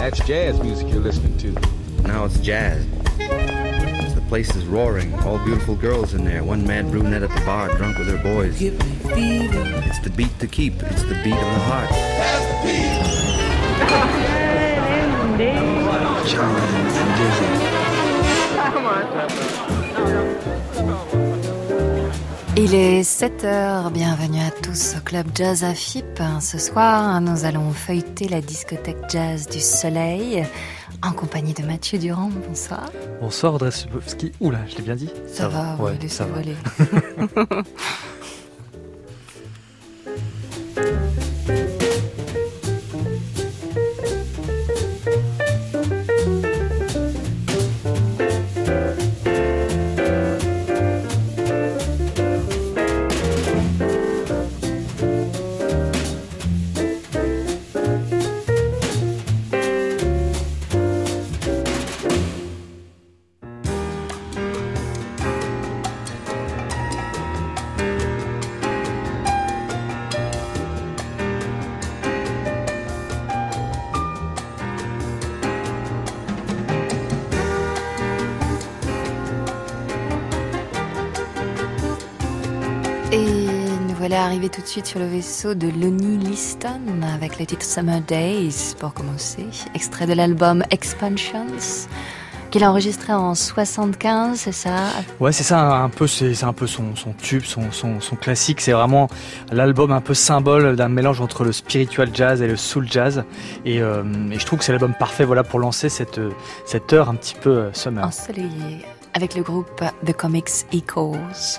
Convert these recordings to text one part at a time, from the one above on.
That's jazz music you're listening to. Now it's jazz. The place is roaring. All beautiful girls in there. One mad brunette at the bar, drunk with her boys. It's the beat to keep. It's the beat of the heart. That's the beat. John and Dizzy. Come on. Il est 7h, bienvenue à tous au Club Jazz à FIP. Ce soir, nous allons feuilleter la discothèque jazz du Soleil en compagnie de Mathieu Durand. Bonsoir. Bonsoir Audrey Subowski. Oula, je l'ai bien dit. Ça va, ouais, laissez ça voler. Arrivé tout de suite sur le vaisseau de Lonnie Liston avec le titre Summer Days pour commencer, extrait de l'album Expansions qu'il a enregistré en 75, c'est ça? Ouais, c'est ça, c'est un peu son tube, son classique. C'est vraiment l'album un peu symbole d'un mélange entre le spiritual jazz et le soul jazz. Et je trouve que c'est l'album parfait, voilà, pour lancer cette heure un petit peu summer. Ensoleillé avec le groupe The Comics Echoes.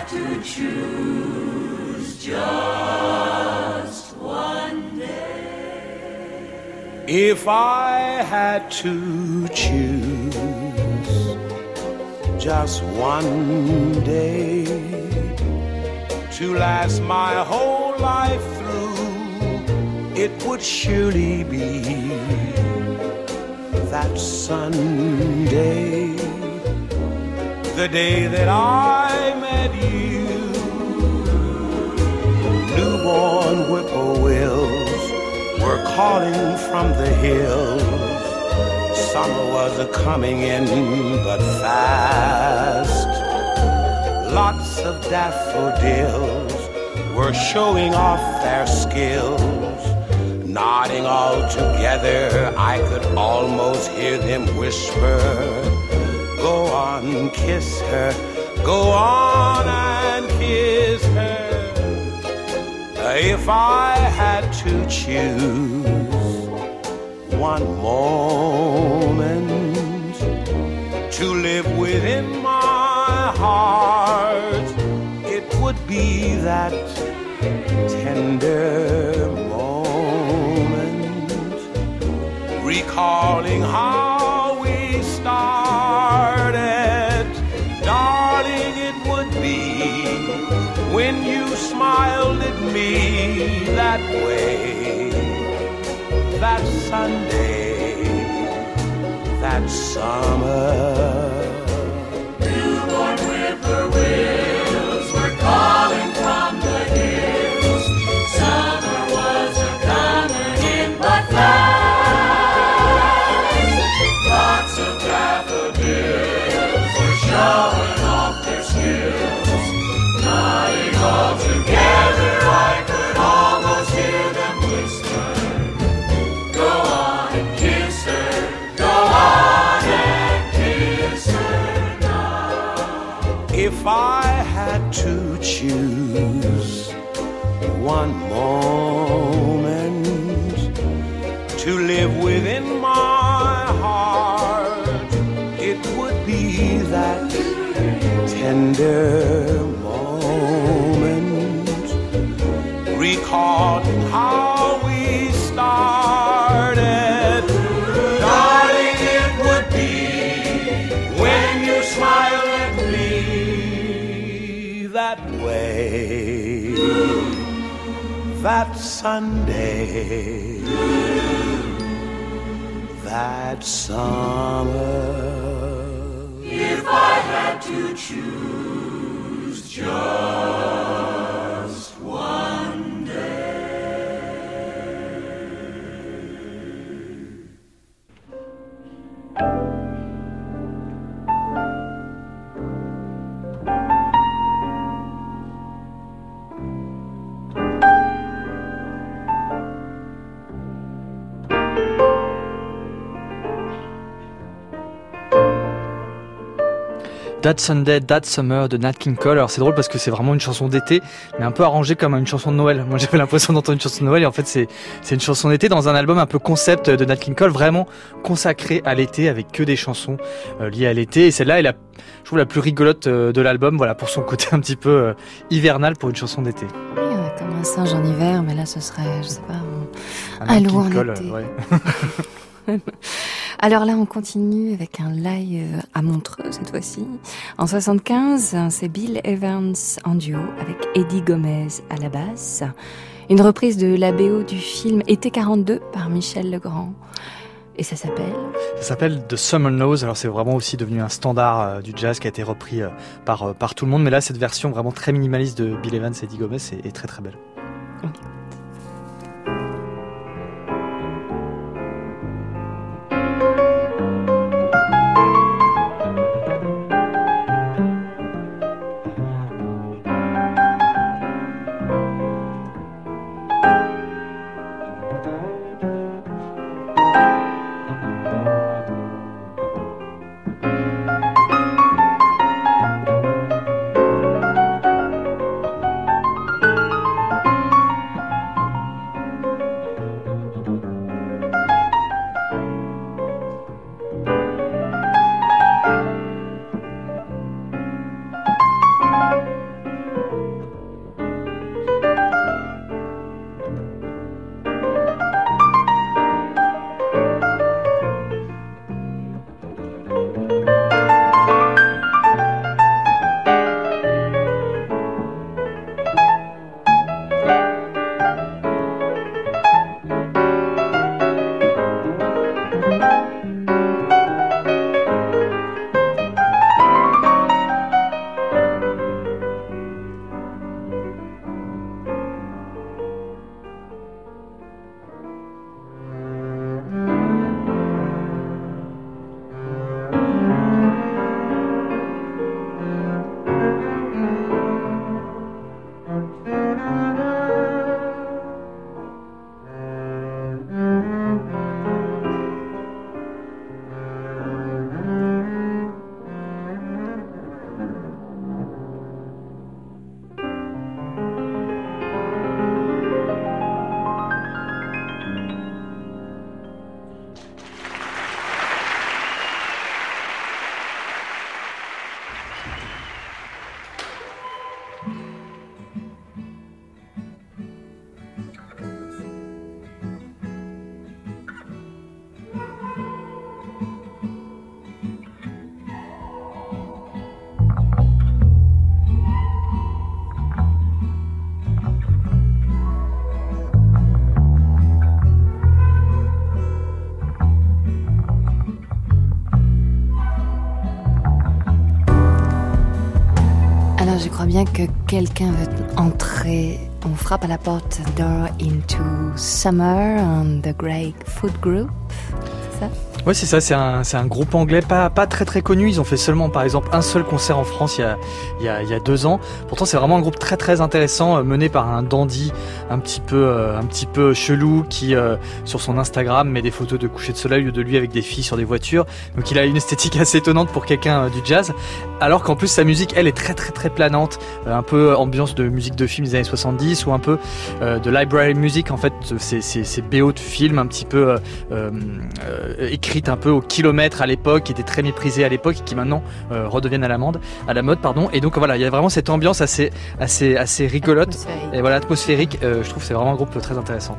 to choose just one day. If I had to choose just one day to last my whole life through, it would surely be that Sunday, the day that I met you. Newborn whippoorwills were calling from the hills. Summer was a-coming in, but fast. Lots of daffodils were showing off their skills. Nodding all together, I could almost hear them whisper, go on, kiss her, go on and kiss her. If I had to choose one moment to live within my heart, it would be that tender moment, recalling how we started. Darling, it would be when you smiled at me that way, that Sunday, that summer. Newborn whippoorwills were calling from the hills. Summer was a-coming in, but fast. Lots of daffodils were showing off their skills. Nodding all together, I could almost hear them whisper, go on and kiss her, go on and kiss her now. If I had to choose one moment to live within my heart, it would be that tender moment, recalling how we started. Darling, it would be when you smile at me that way, that Sunday, that summer. If I had to choose just one day. That Sunday, That Summer de Nat King Cole. Alors c'est drôle parce que c'est vraiment une chanson d'été, mais un peu arrangée comme une chanson de Noël. Moi j'avais l'impression d'entendre une chanson de Noël et en fait c'est une chanson d'été dans un album un peu concept de Nat King Cole, vraiment consacré à l'été avec que des chansons liées à l'été. Et celle-là est je trouve la plus rigolote de l'album, voilà, pour son côté un petit peu hivernal pour une chanson d'été. Oui, comme un singe en hiver, mais là ce serait, je sais pas, un loup en été. Ouais. Alors là, on continue avec un live à Montreux cette fois-ci. En 75, c'est Bill Evans en duo avec Eddie Gomez à la basse. Une reprise de la BO du film Été 42 par Michel Legrand. Et ça s'appelle The Summer Knows. Alors c'est vraiment aussi devenu un standard du jazz qui a été repris par tout le monde. Mais là, cette version vraiment très minimaliste de Bill Evans et Eddie Gomez est très très belle. Okay. je crois bien que quelqu'un veut entrer. On frappe à la porte. Door into Summer on the Grey Food Group. C'est ça? Ouais, c'est ça, c'est un groupe anglais pas très très connu. Ils ont fait seulement, par exemple, un seul concert en France il y a 2 ans. Pourtant, c'est vraiment un groupe très très intéressant, mené par un dandy un petit peu chelou qui, sur son Instagram, met des photos de coucher de soleil ou de lui avec des filles sur des voitures. Donc, il a une esthétique assez étonnante pour quelqu'un du jazz. Alors qu'en plus, sa musique, elle, est très très très planante, un peu ambiance de musique de film des années 70 ou un peu de library music. En fait, c'est BO de film un petit peu écrit un peu au kilomètre à l'époque, qui était très méprisé à l'époque et qui maintenant redeviennent à la mode, pardon. Et donc voilà, il y a vraiment cette ambiance assez rigolote et voilà, atmosphérique. Je trouve que c'est vraiment un groupe très intéressant.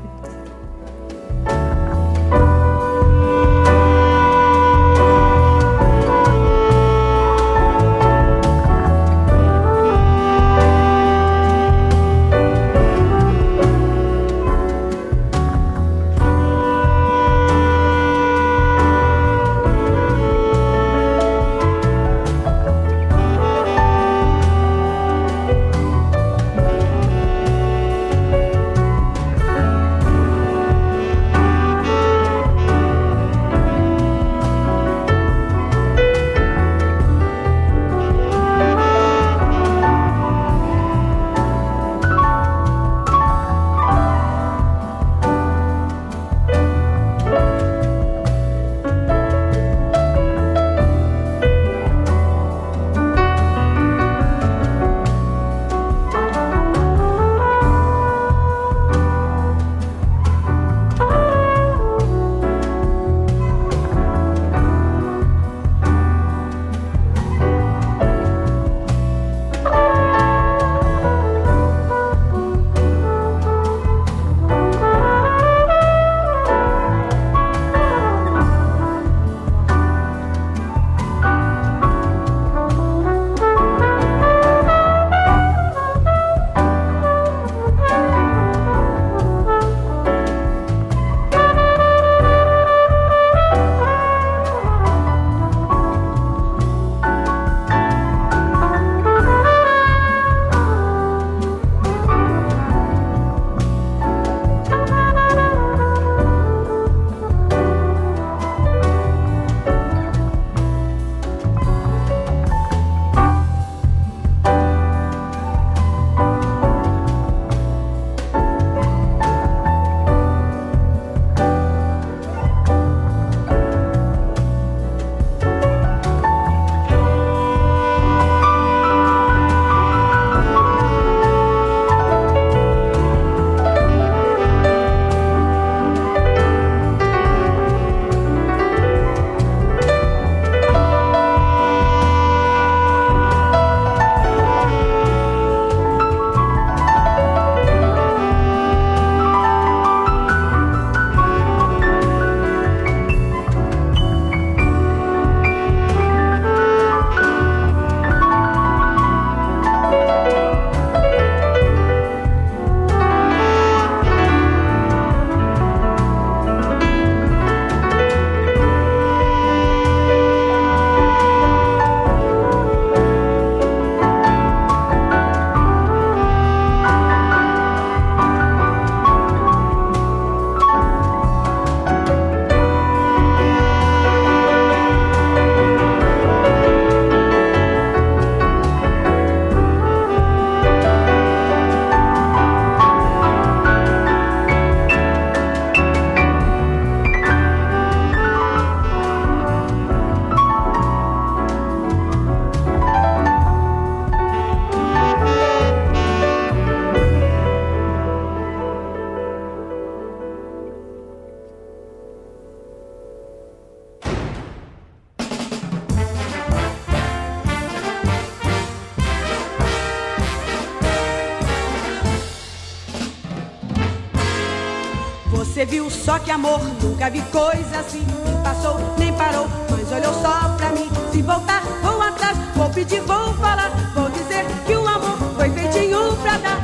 Você viu só que amor, nunca vi coisa assim. Nem passou, nem parou, mas olhou só pra mim. Se voltar, vou atrás, vou pedir, vou falar. Vou dizer que o amor foi feitinho pra dar.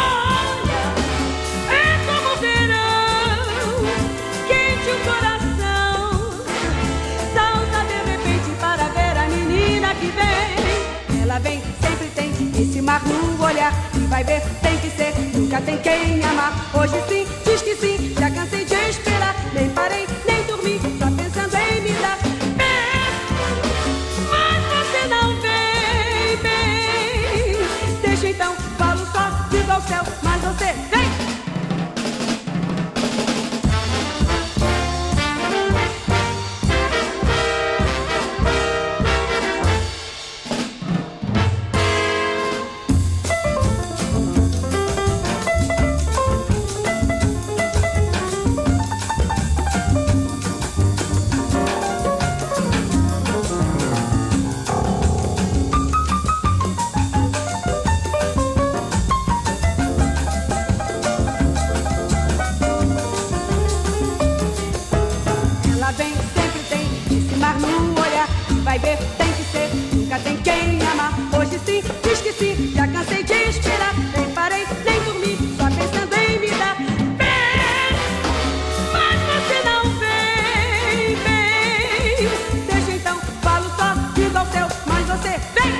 Olha, é como o verão, quente o coração. Salta de repente para ver a menina que vem. Ela vem sempre tem esse mar no olhar. E vai ver, tem que ser, nunca tem quem amar. Hoje sim, diz que sim, já cansei de esperar. Nem parei, nem dormi, só pensando em me dar. Mas você não vem. Deixa então, falo só, digo ao céu, mas você vem. Vai ver, tem que ser, nunca tem quem amar. Hoje sim, diz que sim, já cansei de esperar. Nem parei, nem dormi, só pensando em me dar. Vem, mas você não vem. Deixa então, falo só, digo ao céu, mas você vem.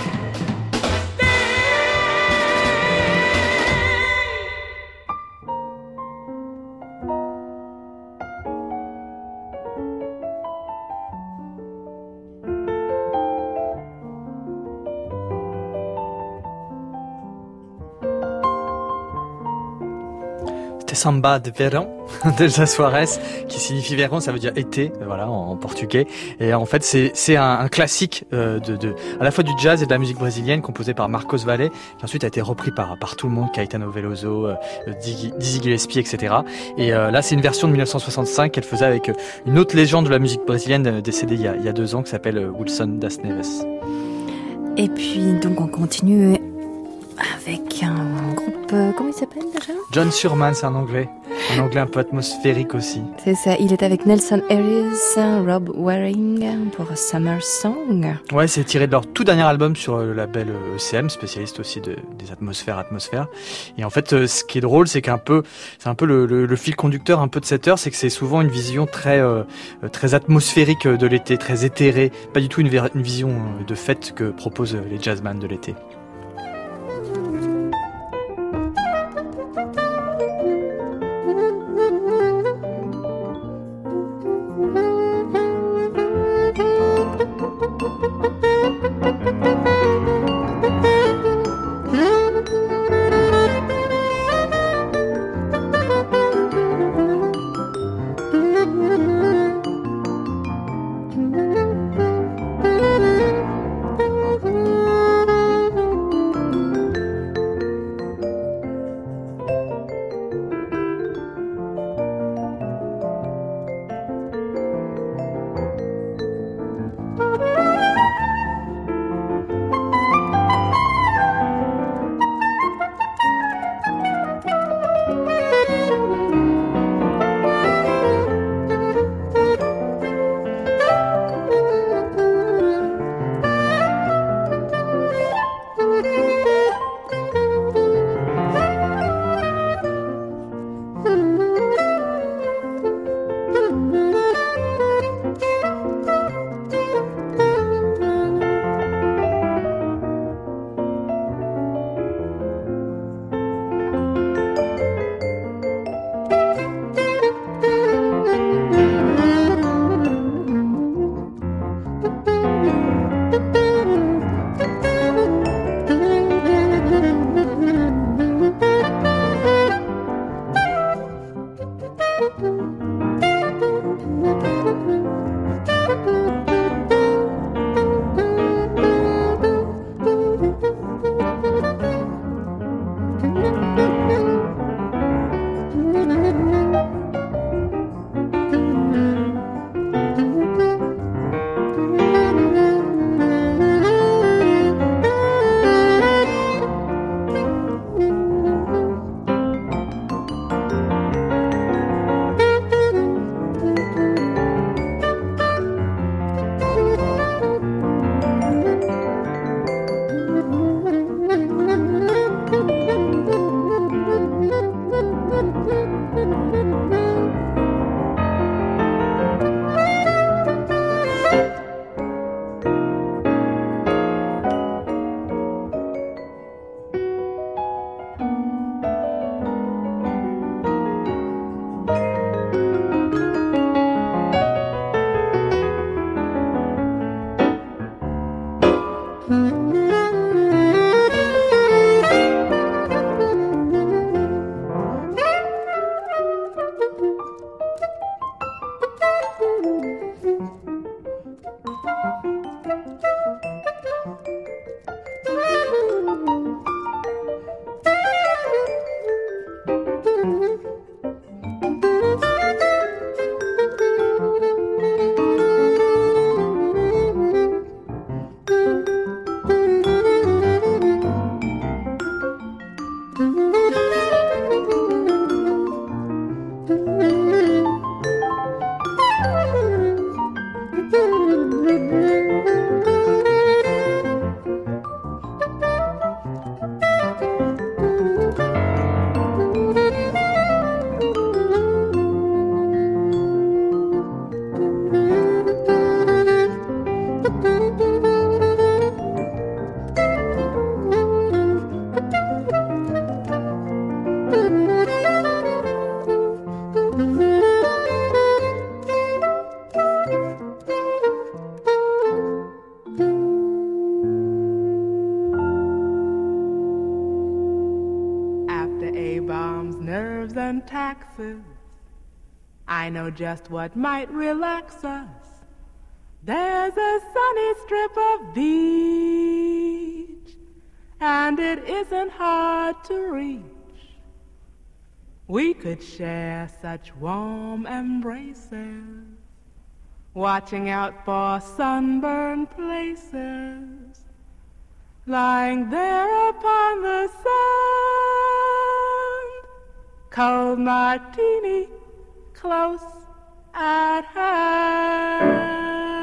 Samba de Verão d'Elsa Soares, qui signifie verão, ça veut dire été, voilà, en portugais. Et en fait, c'est un classique à la fois du jazz et de la musique brésilienne, composé par Marcos Valle, qui ensuite a été repris par tout le monde, Caetano Veloso, Dizzy Gillespie, etc. Et là, c'est une version de 1965 qu'elle faisait avec une autre légende de la musique brésilienne décédée il y a 2 ans, qui s'appelle Wilson Das Neves. Et puis, donc, on continue avec un groupe, comment il s'appelle déjà? John Surman, c'est un anglais un peu atmosphérique aussi. C'est ça, il est avec Nelson Harris, Rob Waring pour Summer Song. Ouais, c'est tiré de leur tout dernier album sur le label ECM, spécialiste aussi des atmosphères. Et en fait, ce qui est drôle, c'est c'est un peu le fil conducteur un peu de cette heure, c'est que c'est souvent une vision très atmosphérique de l'été, très éthérée, pas du tout une vision de fête que proposent les jazzman de l'été. nerves and taxes. I know just what might relax us. There's a sunny strip of beach, and it isn't hard to reach. We could share such warm embraces, watching out for sunburned places, lying there upon the sand, cold martini close at hand.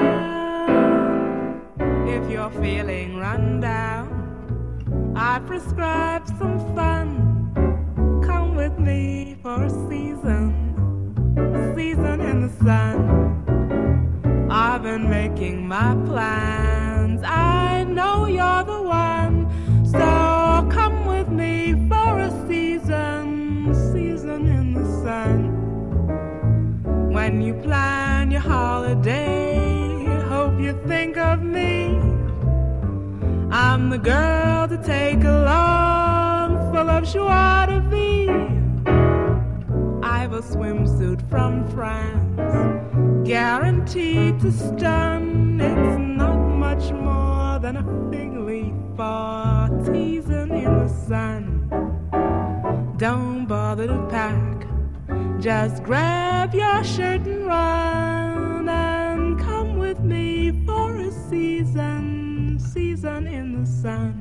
If you're feeling run down, I prescribe some fun. Come with me for a season in the sun. I've been making my plans, I know you're the one. So come with me for a season in the sun. When you plan your holiday, hope you think of me. I'm the girl to take along, full of joie de vivre. I've a swimsuit from France, guaranteed to stun. It's not much more than a fig leaf for teasing in the sun. Don't bother to pack, just grab your shirt and run, and come with me for a season in the sun.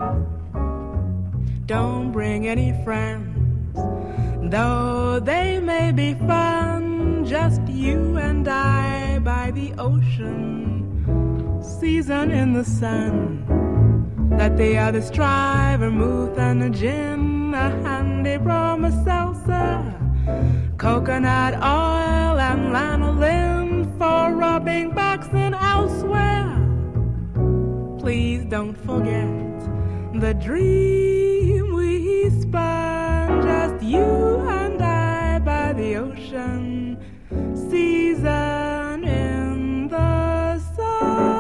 Don't bring any friends, though they may be fun. Just you and I by the ocean, season in the sun. Let the others try vermouth and a gin, a handy rum, a salsa, coconut oil and lanolin for rubbing backs and elsewhere. Please don't forget the dream we spun, just you and I by the ocean, season in the sun.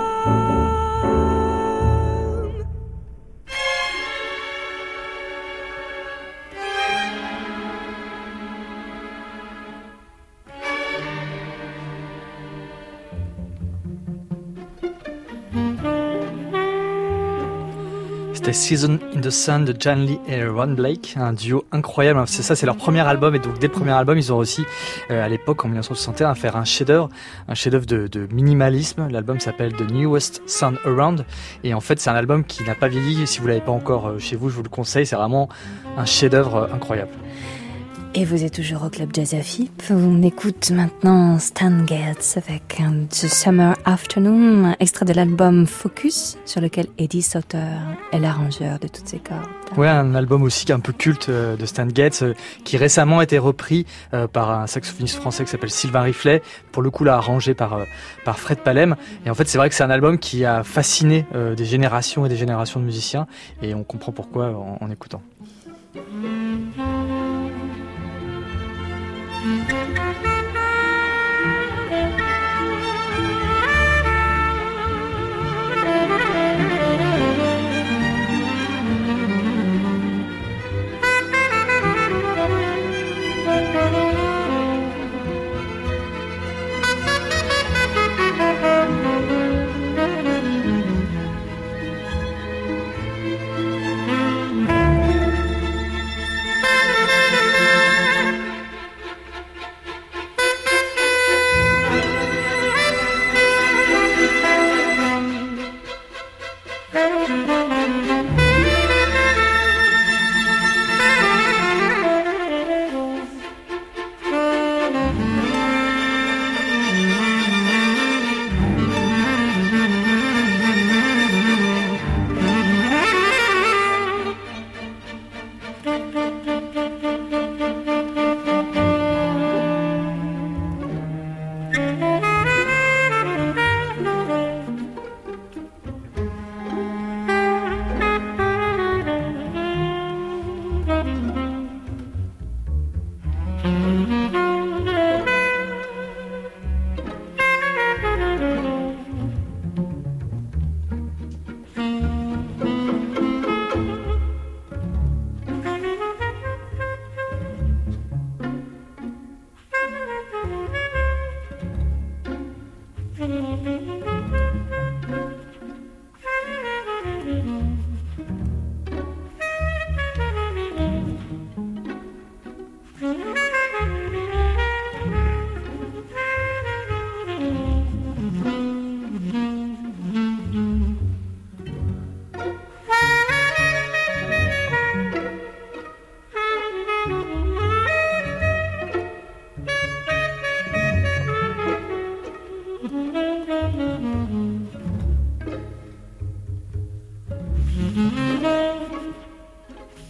C'était Season in the Sun de Jan Lee et Ron Blake, un duo incroyable. C'est leur premier album, et donc dès le premier album, ils ont réussi à l'époque, en 1961, à faire un chef-d'œuvre de minimalisme. L'album s'appelle The Newest Sound Around, et en fait, c'est un album qui n'a pas vieilli. Si vous l'avez pas encore chez vous, je vous le conseille. C'est vraiment un chef-d'œuvre incroyable. Et vous êtes toujours au Club Jazz FIP. On écoute maintenant Stan Getz avec The Summer Afternoon, extrait de l'album Focus, sur lequel Eddie Sauter est l'arrangeur de toutes ces cordes. Ouais, un album aussi un peu culte de Stan Getz, qui récemment a été repris par un saxophoniste français qui s'appelle Sylvain Riflet, pour le coup là arrangé par Fred Palem. Et en fait, c'est vrai que c'est un album qui a fasciné des générations et des générations de musiciens, et on comprend pourquoi en écoutant.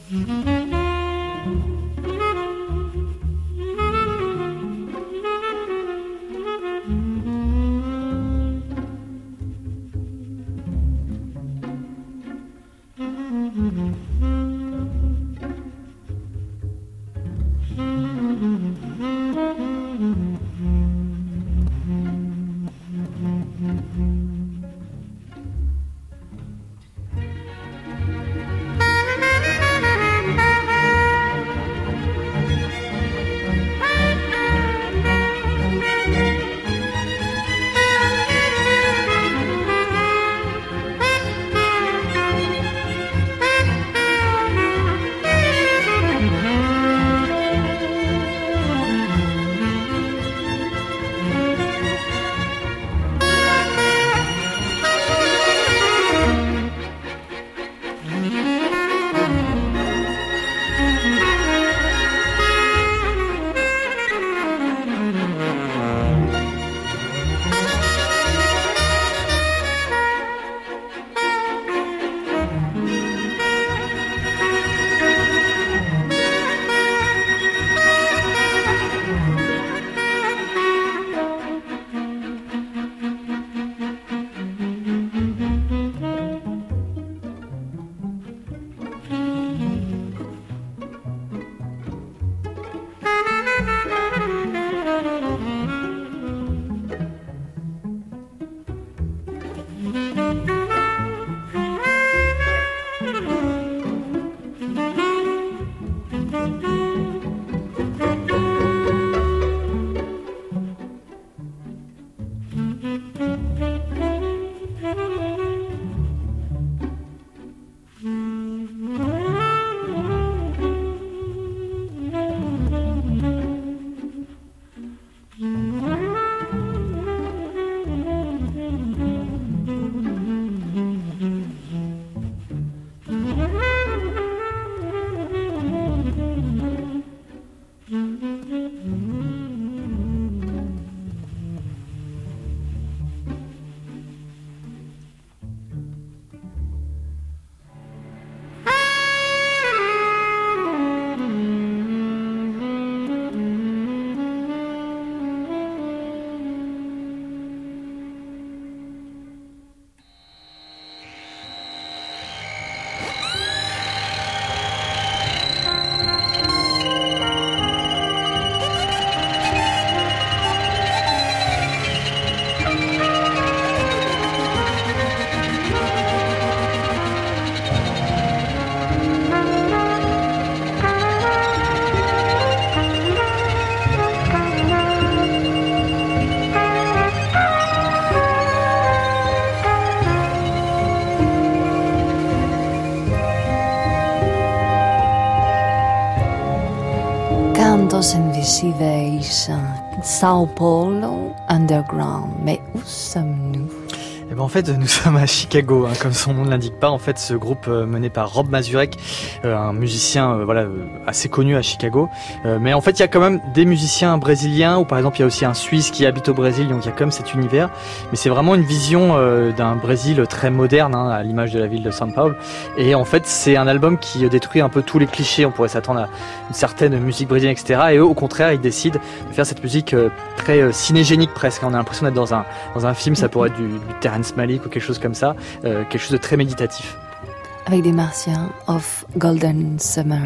Cantos Invisíveis, Sao Paulo Underground. Mais où sommes-nous? Eh ben en fait, nous sommes à Chicago, hein, comme son nom ne l'indique pas. En fait, ce groupe mené par Rob Mazurek, un musicien assez connu à Chicago. Mais en fait, il y a quand même des musiciens brésiliens, ou par exemple, il y a aussi un Suisse qui habite au Brésil, donc il y a quand même cet univers. Mais c'est vraiment une vision d'un Brésil très moderne, hein, à l'image de la ville de São Paulo. Et en fait, c'est un album qui détruit un peu tous les clichés. On pourrait s'attendre à une certaine musique brésilienne, etc. Et eux, au contraire, ils décident de faire cette musique très cinégénique presque. On a l'impression d'être dans un film, ça pourrait être du Terrence Malick ou quelque chose comme ça, quelque chose de très méditatif. Avec des Martiens of Golden Summer.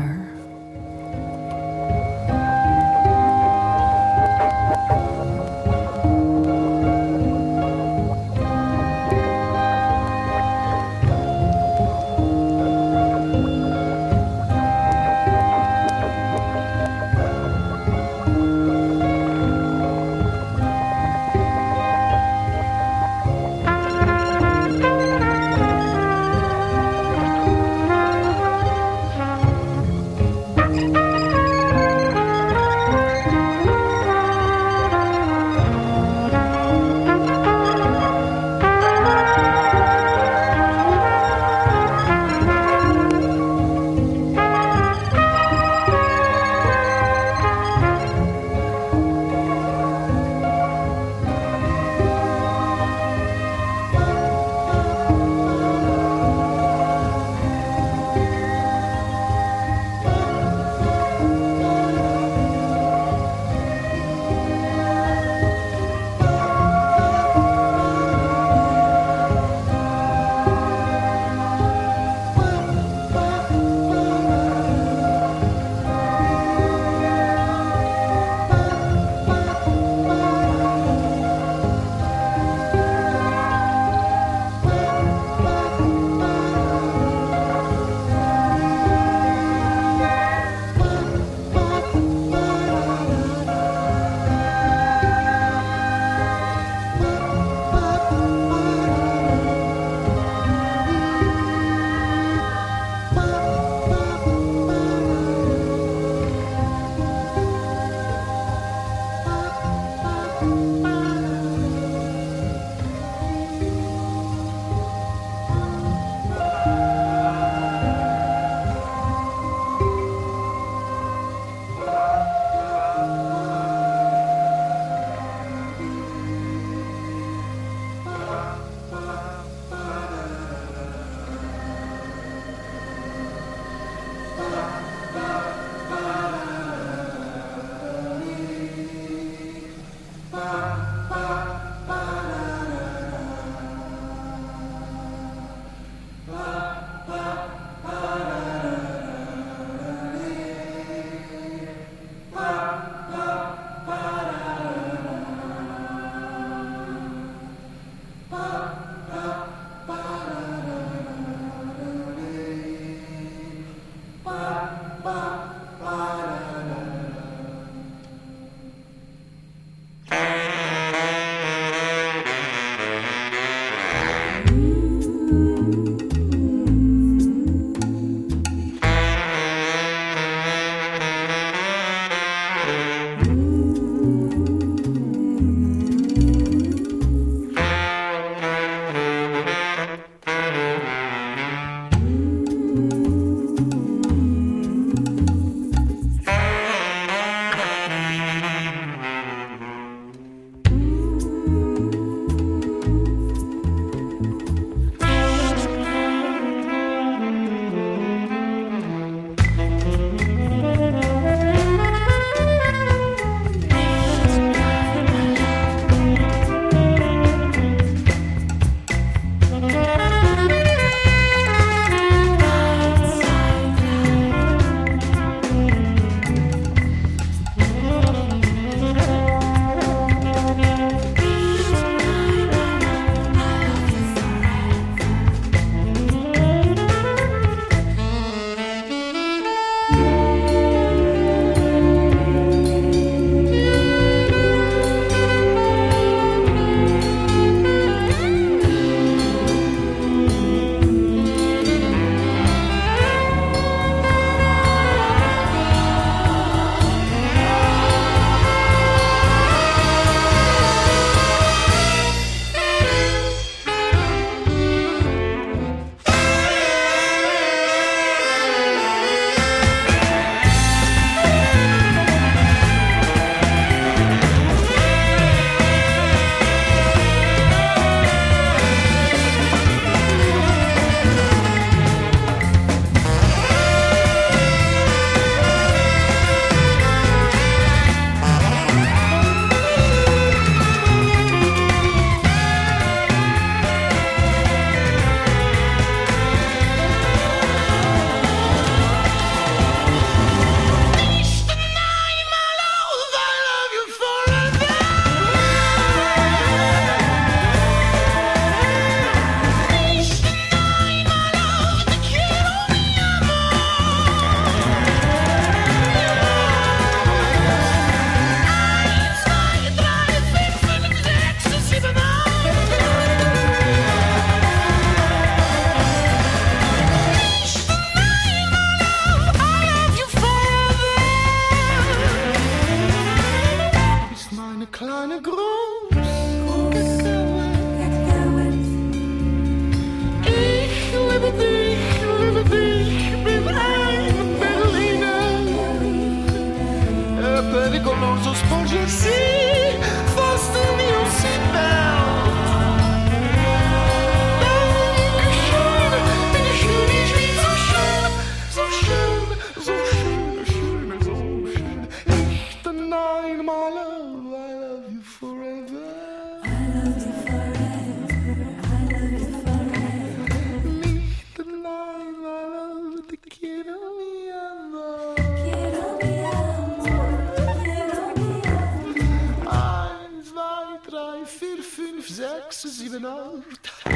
the note.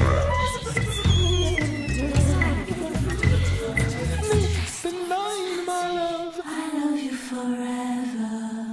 Midnight, my love. I love you forever.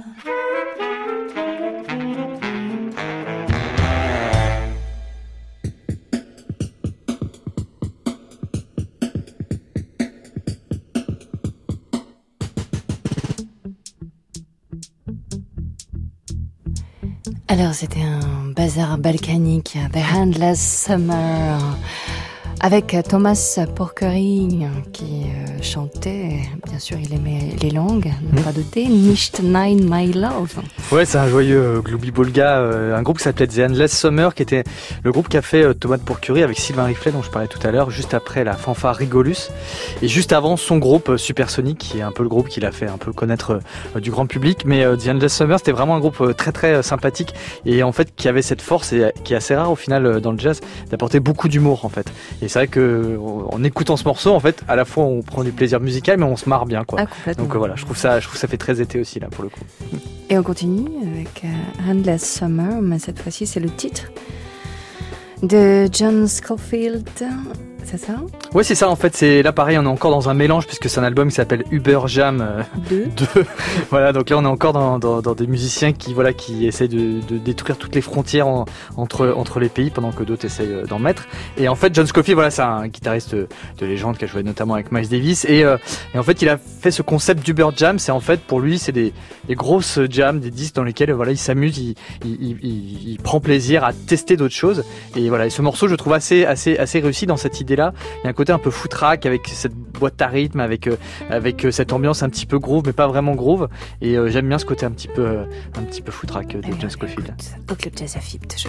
Alors c'était un bazar balkanique, The Endless Summer, avec Thomas Porcari qui chantait, bien sûr il aimait les langues, ne pas douter, Nicht Nein My Love. Ouais, c'est un joyeux Glubi-Bolga, un groupe qui s'appelait The Endless Summer, qui était le groupe qui a fait Thomas Porcari avec Sylvain Riflet dont je parlais tout à l'heure, juste après la fanfare Rigolus, et juste avant son groupe Supersonic, qui est un peu le groupe qui l'a fait un peu connaître du grand public. Mais The Endless Summer, c'était vraiment un groupe très très sympathique, et en fait qui avait cette force, et qui est assez rare au final dans le jazz, d'apporter beaucoup d'humour en fait. Et c'est vrai que en écoutant ce morceau, en fait, à la fois on prend du plaisir musical, mais on se marre bien, quoi. Ah, Donc voilà, je trouve ça fait très été aussi là pour le coup. Et on continue avec Endless Summer, mais cette fois-ci c'est le titre de John Scofield, c'est ça? Ouais, c'est ça en fait. C'est là pareil, on est encore dans un mélange puisque c'est un album qui s'appelle Uber Jam 2. Voilà, donc là on est encore dans des musiciens qui essayent de détruire toutes les frontières entre les pays pendant que d'autres essayent d'en mettre. Et en fait, John Scofield, voilà, c'est un guitariste de légende qui a joué notamment avec Miles Davis. Et en fait, il a fait ce concept d'Uber Jam. C'est en fait pour lui, c'est des grosses jams, des disques dans lesquels voilà, il s'amuse, il prend plaisir à tester d'autres choses. Et voilà, et ce morceau, je trouve assez réussi dans cette idée-là. Il y a un côté un peu footrack avec cette boîte à rythme, avec cette ambiance un petit peu groove, mais pas vraiment groove. Et j'aime bien ce côté un petit peu footrack de John Scofield. Au Club Jazz Afib, toujours.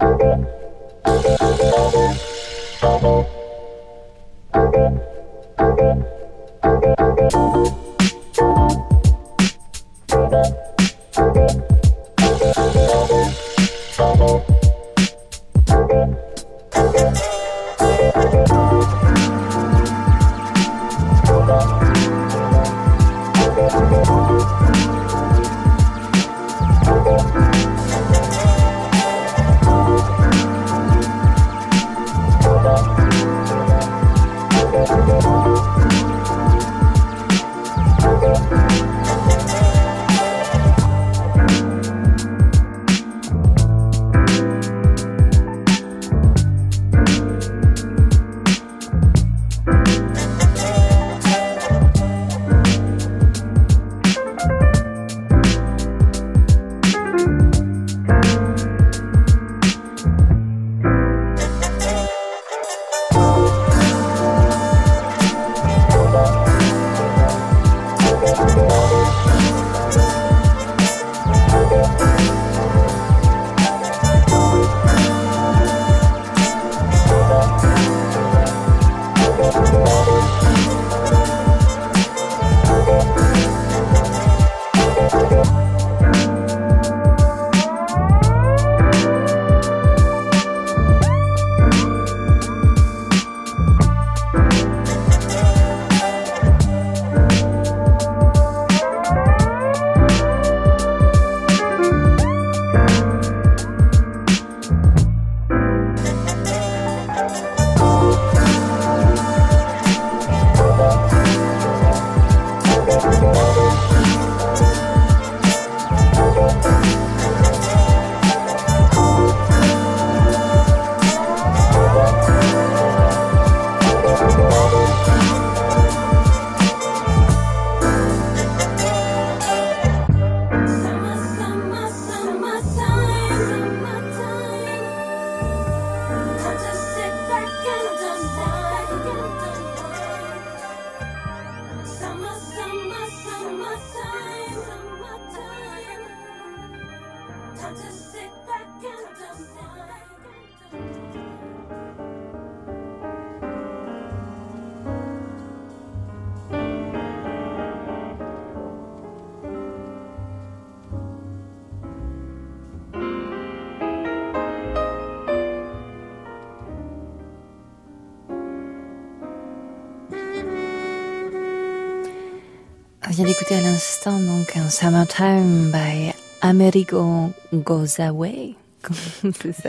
On vient d'écouter à l'instant donc un Summertime by Amerigo Gazaway. C'est ça,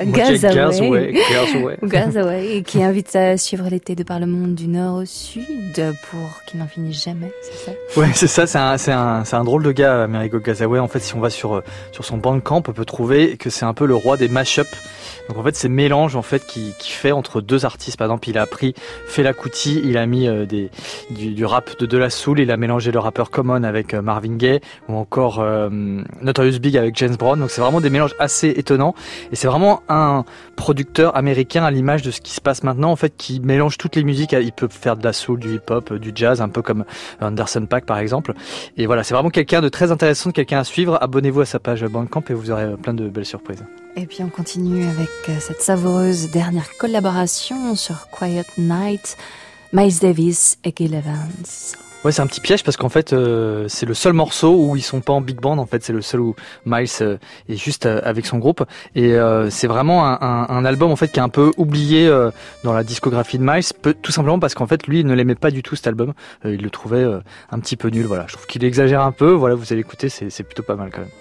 Gazaway, qui invite à suivre l'été de par le monde du nord au sud pour qu'il n'en finisse jamais, c'est ça? Ouais, c'est ça, c'est un drôle de gars, Amerigo Gazaway. En fait, si on va sur son Bandcamp, on peut trouver que c'est un peu le roi des mash-up. Donc en fait, c'est mélange en fait qui fait entre deux artistes. Par exemple, il a pris Fela Kuti, il a mis du rap de la Soul, il a mélangé le rappeur Common avec Marvin Gaye, ou encore Notorious Big avec James Brown. Donc c'est vraiment des mélanges assez étonnants. Et c'est vraiment un producteur américain à l'image de ce qui se passe maintenant, en fait, qui mélange toutes les musiques. Il peut faire de la soul, du hip-hop, du jazz, un peu comme Anderson .Paak par exemple. Et voilà, c'est vraiment quelqu'un de très intéressant, quelqu'un à suivre. Abonnez-vous à sa page Bandcamp et vous aurez plein de belles surprises. Et puis on continue avec cette savoureuse dernière collaboration sur Quiet Night, Miles Davis et Gil Evans. Ouais, c'est un petit piège parce qu'en fait, c'est le seul morceau où ils sont pas en big band. En fait, c'est le seul où Miles est juste avec son groupe. Et c'est vraiment un album en fait qui est un peu oublié dans la discographie de Miles, tout simplement parce qu'en fait, lui, il ne l'aimait pas du tout cet album. Il le trouvait un petit peu nul. Voilà, je trouve qu'il exagère un peu. Voilà, vous allez écouter, c'est plutôt pas mal quand même.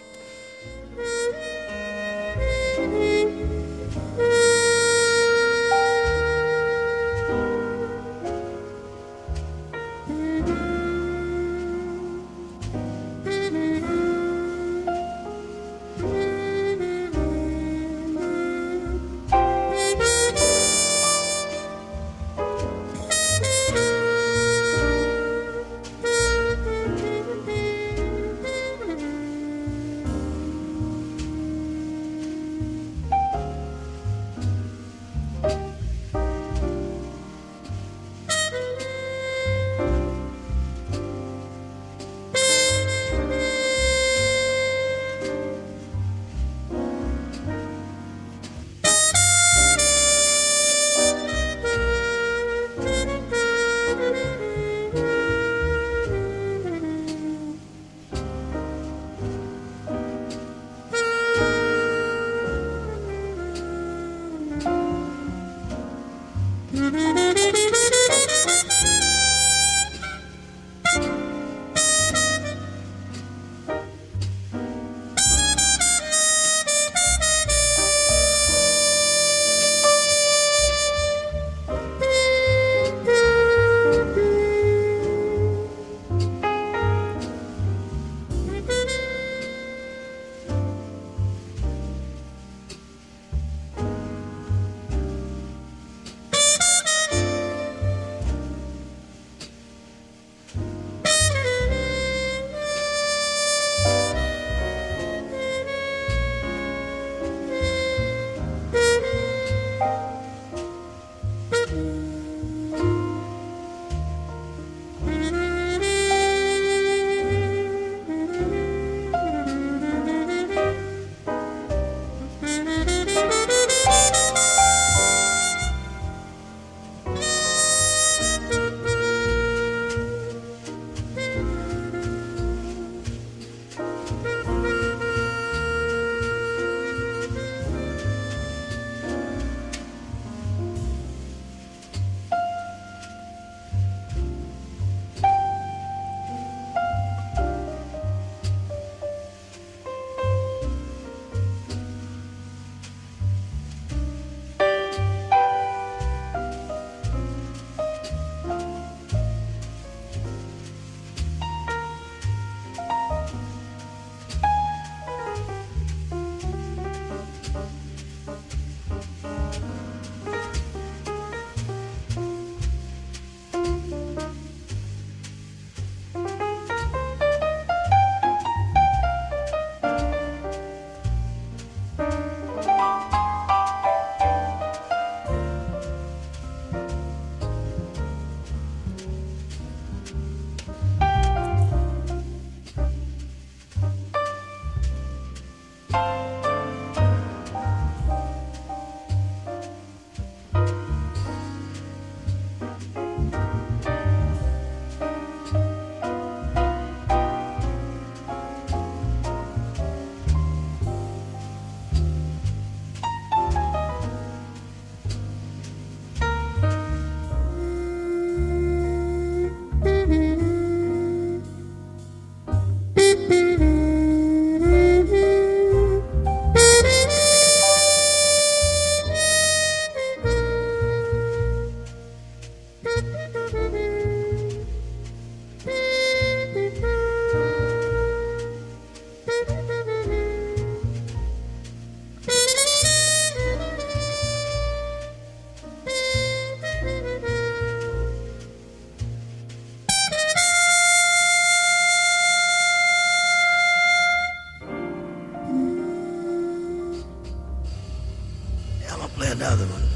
another one.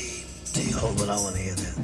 T-Hole, but I want to hear that.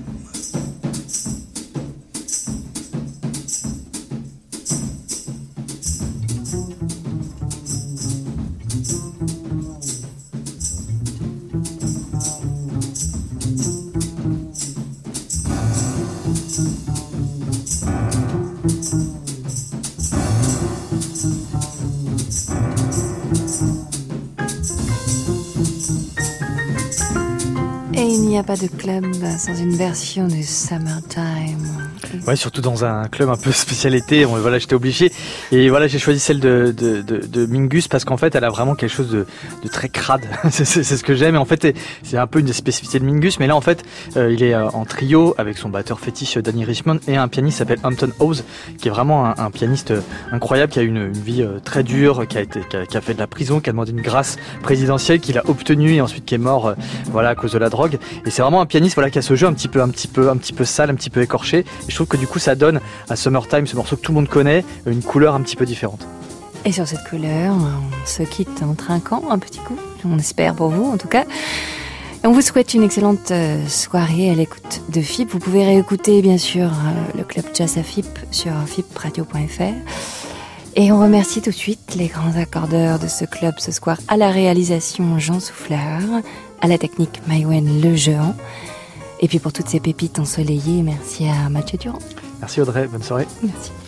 Et il n'y a pas de club sans une version de Summertime. Ouais, surtout dans un club un peu spécialité. Voilà, j'étais obligé. Et voilà, j'ai choisi celle de Mingus parce qu'en fait, elle a vraiment quelque chose de très crade. c'est ce que j'aime. Et en fait, c'est un peu une des spécificités de Mingus. Mais là, en fait, il est en trio avec son batteur fétiche Danny Richmond et un pianiste qui s'appelle Hampton Hawes, qui est vraiment un pianiste incroyable, qui a une vie très dure, qui a fait de la prison, qui a demandé une grâce présidentielle, qu'il a obtenue et ensuite qui est mort, voilà, à cause de la drogue. Et c'est vraiment un pianiste, voilà, qui a ce jeu un petit peu sale, un petit peu écorché. Et je trouve que du coup, ça donne à Summertime, ce morceau que tout le monde connaît, une couleur un petit peu différente. Et sur cette couleur, on se quitte en trinquant un petit coup, on espère pour vous en tout cas. Et on vous souhaite une excellente soirée à l'écoute de FIP. Vous pouvez réécouter bien sûr le Club Jazz à FIP sur fipradio.fr. Et on remercie tout de suite les grands accordeurs de ce club ce soir, à la réalisation Jean Souffleur, à la technique Maïwen Lejean. Et puis pour toutes ces pépites ensoleillées, merci à Mathieu Durand. Merci Audrey, bonne soirée. Merci.